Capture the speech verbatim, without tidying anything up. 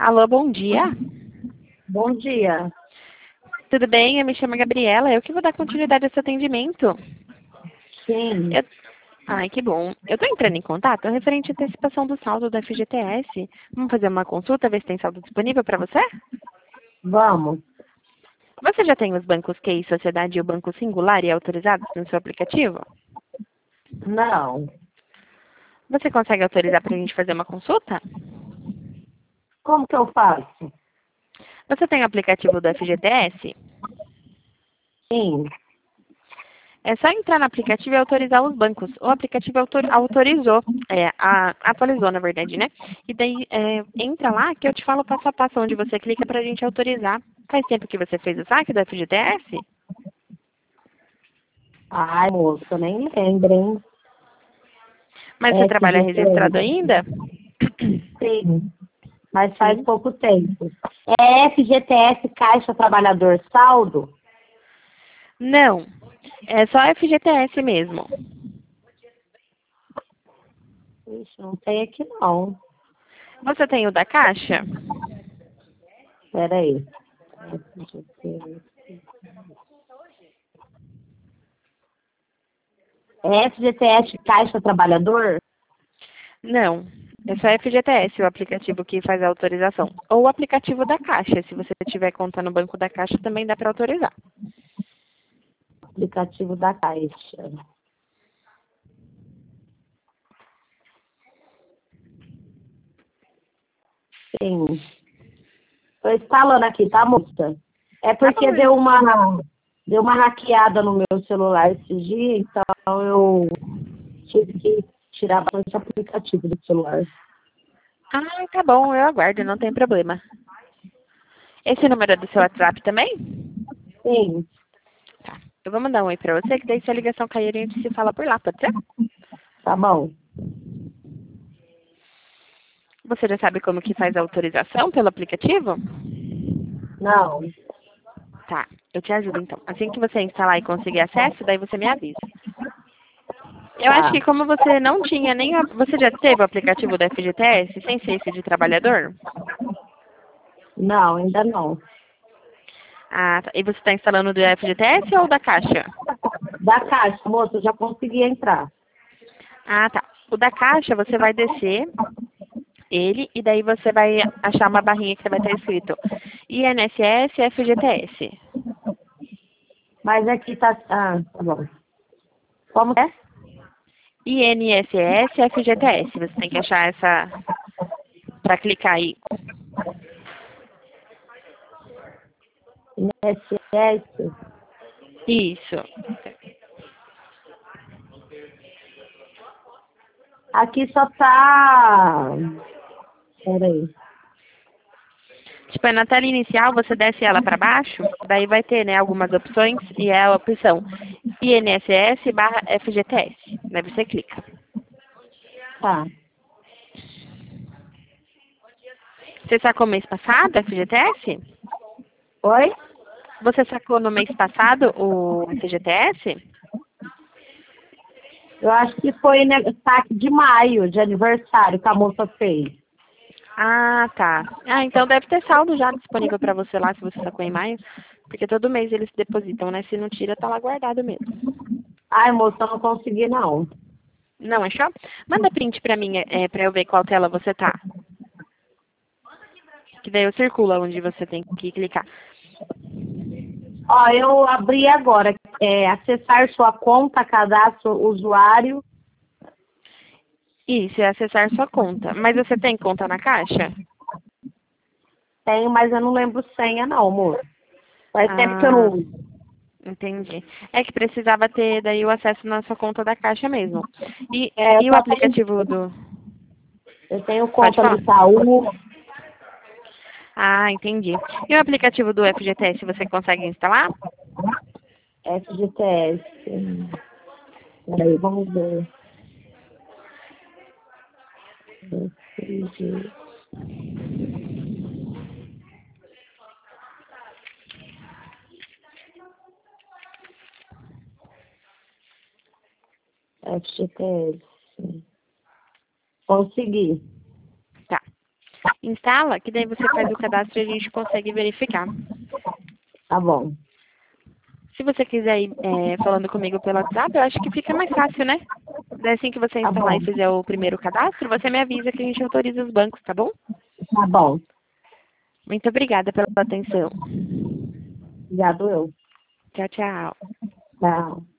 Alô, bom dia. Bom dia. Tudo bem? Eu me chamo Gabriela. Eu que vou dar continuidade a esse atendimento. Sim. Eu... Ai, que bom. Eu estou entrando em contato referente à antecipação do saldo do F G T S. Vamos fazer uma consulta, ver se tem saldo disponível para você? Vamos. Você já tem os bancos Q I, Sociedade e o Banco Singular e autorizados no seu aplicativo? Não. Você consegue autorizar para a gente fazer uma consulta? Como que eu faço? Você tem o aplicativo do F G T S? Sim. É só entrar no aplicativo e autorizar os bancos. O aplicativo autor- autorizou, é, a- atualizou, na verdade, né? E daí, é, entra lá que eu te falo passo a passo onde você clica para a gente autorizar. Faz tempo que você fez o saque do F G T S? Ai, moço, eu nem lembro, hein? Mas você trabalha F G T S. registrado ainda? Sim. Mas faz Sim. pouco tempo. É F G T S Caixa Trabalhador Saldo? Não. É só F G T S mesmo. Ixi, não tem aqui não. Você tem o da Caixa? Espera aí. F G T S. É F G T S Caixa Trabalhador? Não. É só F G T S, o aplicativo que faz a autorização. Ou o aplicativo da Caixa. Se você tiver conta no banco da Caixa, também dá para autorizar. Aplicativo da Caixa. Sim. Estou instalando aqui, tá, moça? É Tá porque bom. deu uma, deu uma hackeada no meu celular esses dias, então eu tive que tirar bastante aplicativo do celular. Ah, tá bom, eu aguardo, não tem problema. Esse número é do seu WhatsApp também? Sim, Tá. Eu vou mandar um oi pra você, que daí se a ligação cair, a gente se fala por lá, pode ser? tá bom. Você já sabe como que faz a autorização pelo aplicativo? Não, Tá, eu te ajudo então. Assim que você instalar e conseguir acesso, daí você me avisa. Eu acho tá. que como você não tinha nem... a- Você já teve o aplicativo da F G T S, sem ser esse de trabalhador? Não, ainda não. Ah, tá. E você está instalando do F G T S ou da Caixa? Da Caixa, moça, eu já consegui entrar. Ah, tá. O da Caixa, você vai descer ele e daí você vai achar uma barrinha que vai estar escrito I N S S F G T S. Mas aqui tá. Ah, tá bom. Como é? I N S S F G T S. Você tem que achar essa para clicar aí. I N S S. Isso. Aqui só tá. Peraí. Tipo, na tela inicial, você desce ela para baixo, daí vai ter, né, algumas opções e é a opção I N S S barra F G T S. Daí você clica. Tá. Você sacou mês passado F G T S? Oi? Você sacou no mês passado o F G T S? Eu acho que foi né, saque de maio, de aniversário, que a moça fez. Ah, tá. Ah, então deve ter saldo já disponível para você lá, se você sacou em maio. Porque todo mês eles depositam, né? Se não tira, tá lá guardado mesmo. Ai, moça, eu não consegui, não. Não achou? Manda print pra mim, é, pra eu ver qual tela você tá. Que daí eu circulo onde você tem que clicar. Ó, eu abri agora. É, acessar sua conta, cadastro usuário. Isso, é acessar sua conta. Mas você tem conta na Caixa? Tenho, mas eu não lembro senha, não, amor. Faz tempo que eu Ah, não. entendi. É que precisava ter daí o acesso na sua conta da Caixa mesmo. E, É, eu e o só tenho, aplicativo do... eu tenho Pode conta no falar? Itaú. Ah, entendi. E o aplicativo do F G T S você consegue instalar? F G T S. Peraí, vamos ver. F G T S. Consegui. Tá. instala, que daí você faz o cadastro e a gente consegue verificar. Tá bom. Se você quiser ir é, falando comigo pelo WhatsApp, eu acho que fica mais fácil, né? Daí assim que você Tá instalar bom. e fizer o primeiro cadastro, você me avisa que a gente autoriza os bancos, tá bom? Tá bom. Muito obrigada pela atenção. Obrigado eu. Tchau, tchau. Tchau.